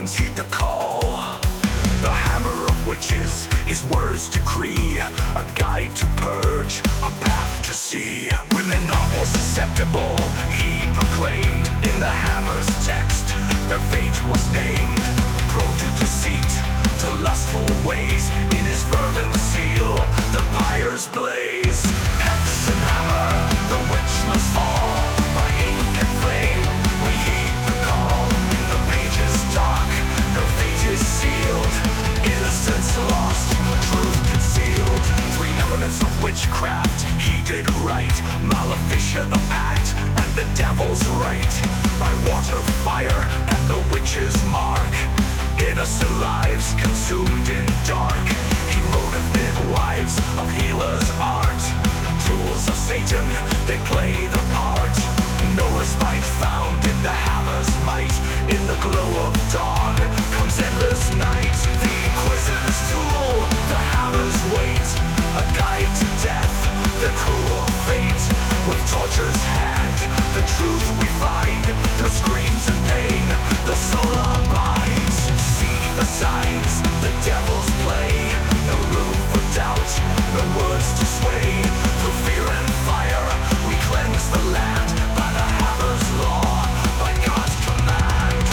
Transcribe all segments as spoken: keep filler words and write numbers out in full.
minds heed the call. The hammer of witches, his words decree, a guide to purge, a path to see. Women are more susceptible, he proclaimed. In the hammer's text, their fate was named. Prone to deceit, to lustful ways, in his fervent seal, the pyre's blaze. Hex and hammer, the witch must fall. By ink and flame, we heed the call. In the pages dark, her fate is sealed. Innocence lost, truth concealed. Three elements of witchcraft, he did right. Maleficent of act, and the devil's right. By water, fire, and the witch's mark, innocent lives consumed in dark. He wrote of midwives, of healer's art. Tools of Satan, they play the part. No respite found in the hammer's might. In the glow of dawn comes endless night. The inquisitor's tool, the hammer's weight, a guide to death, the cruel fate. With torture's hand, the truth we find. The screams and pain, the soul abides. See the signs, the devil's play. No room for doubt, no words to sway. Through fear and fire, we cleanse the land. By the hammer's law, by God's command.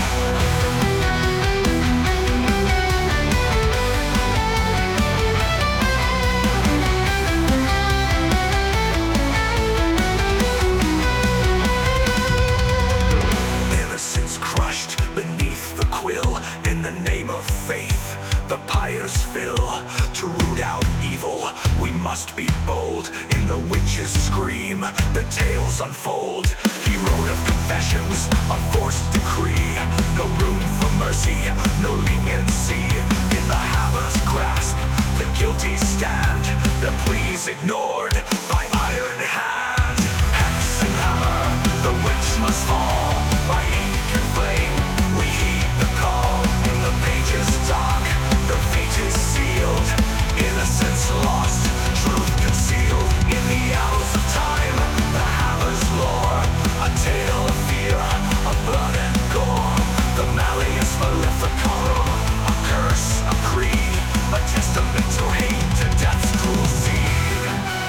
Innocence crushed beneath the quill. In the name of faith, the pyres fill. To root out evil, we must be bold. In the witch's scream, the tales unfold. He wrote of confessions, a forced decree. No room for mercy, no leniency. In the hammer's grasp, the guilty stand. Their pleas ignored by iron hand. Hex and hammer, the witch must fall. By ink and flame, we heed the call. In the pages dark, their fate is sealed. Innocence lost, truth concealed. In the hours of time, the hammer's lore, a tale of fear, of blood and gore. The Malleus Maleficarum, a curse, a creed, a testament to hate and death's cruel seed.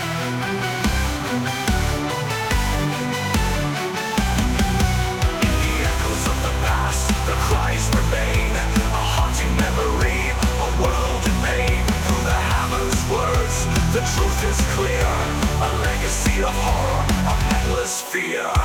In the echoes of the past, the cries remain. A haunting memory, a world in pain. Through the hammer's words, the truth is clear. A legacy of horror, of endless fear.